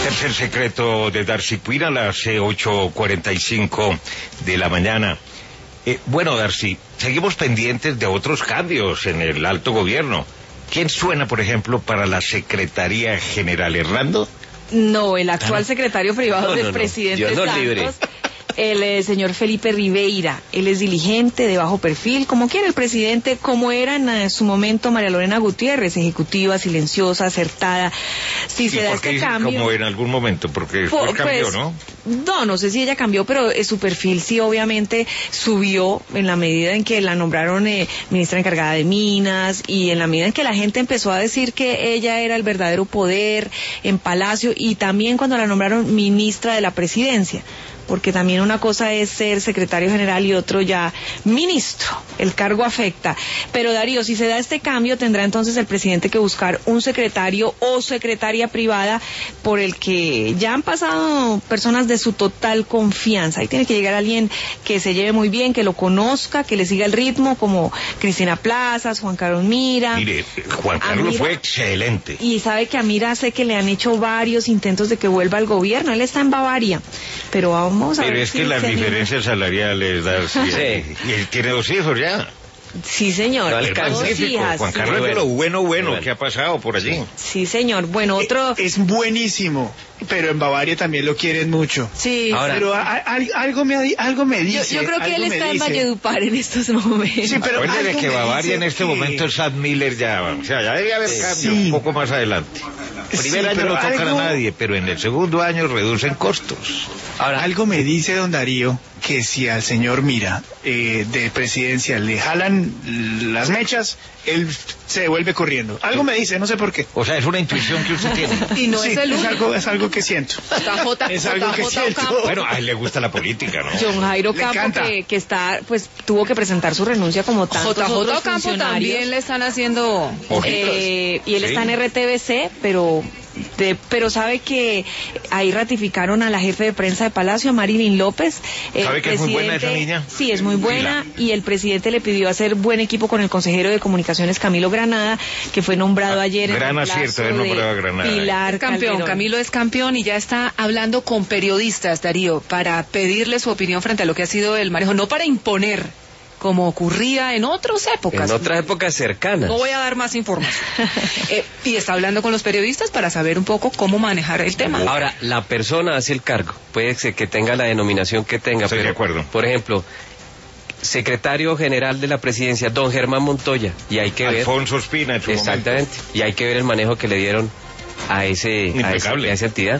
Tercer secreto de Darcy Quinn a las 8:45 de la mañana. Bueno, Darcy, seguimos pendientes de otros cambios en el alto gobierno. ¿Quién suena, por ejemplo, para la Secretaría General? ¿Hernando? No, el actual secretario privado del presidente Santos, libre. El señor Felipe Ribeira. Él es diligente, de bajo perfil, como quiere el presidente, como era en su momento María Lorena Gutiérrez, ejecutiva, silenciosa, acertada. Si se da este cambio... Como en algún momento, porque después cambió, ¿no? No sé si ella cambió, pero su perfil sí obviamente subió en la medida en que la nombraron ministra encargada de Minas y en la medida en que la gente empezó a decir que ella era el verdadero poder en Palacio y también cuando la nombraron ministra de la Presidencia. Porque también una cosa es ser secretario general y otro ya ministro, el cargo afecta. Pero Darío, si se da este cambio, tendrá entonces el presidente que buscar un secretario o secretaria privada por el que ya han pasado personas de su total confianza. Ahí tiene que llegar alguien que se lleve muy bien, que lo conozca, que le siga el ritmo, como Cristina Plazas, Juan Carlos Mira. Mire, Juan Carlos fue excelente. Y sabe que a Mira sé que le han hecho varios intentos de que vuelva al gobierno. Él está en Bavaria, pero vamos a ver. Pero es que las diferencias salariales, Darcy, y él tiene 2 hijos ya. Sí, señor. No alcanza. Juan Carlos es de lo bueno que ha pasado por allí. Sí, señor. Bueno, otro... Es buenísimo, pero en Bavaria también lo quieren mucho. Sí. Ahora, pero algo me dice. Yo creo que él está en Valledupar en estos momentos. Sí, pero de que Bavaria en este momento es Sad Miller ya, o sea, ya debe haber cambio un poco más adelante. Primer año no tocan a nadie, pero en el segundo año reducen costos. Ahora, algo me dice, don Darío, que si al señor Mira de presidencia le jalan las mechas, él se devuelve corriendo. Algo me dice, no sé por qué. O sea, es una intuición que usted tiene. Y no es el único. Es algo que siento. Es algo que siento. Bueno, a él le gusta la política, ¿no? John Jairo Campo, que está, pues, tuvo que presentar su renuncia como tantos otros Campo funcionarios. También le están haciendo... Y él está en RTBC, pero sabe que ahí ratificaron a la jefe de prensa de Palacio, a Marilyn López. ¿Sabe que es muy buena esa niña? Sí, es muy buena, y el presidente le pidió hacer buen equipo con el consejero de comunicaciones Camilo Granada, que fue nombrado ayer. Gran acierto, él nombrado a Granada. Pilar campeón, Camilo es campeón y ya está hablando con periodistas, Darío, para pedirle su opinión frente a lo que ha sido el manejo, no para imponer, como ocurría en otras épocas. En otras épocas cercanas. No voy a dar más información. Y está hablando con los periodistas para saber un poco cómo manejar el tema. Ahora, la persona hace el cargo. Puede ser que tenga la denominación que tenga. Estoy pero, de acuerdo. Por ejemplo, secretario general de la presidencia, don Germán Montoya. Y hay que ver... Alfonso Espina en su exactamente. momento. Y hay que ver el manejo que le dieron a esa entidad.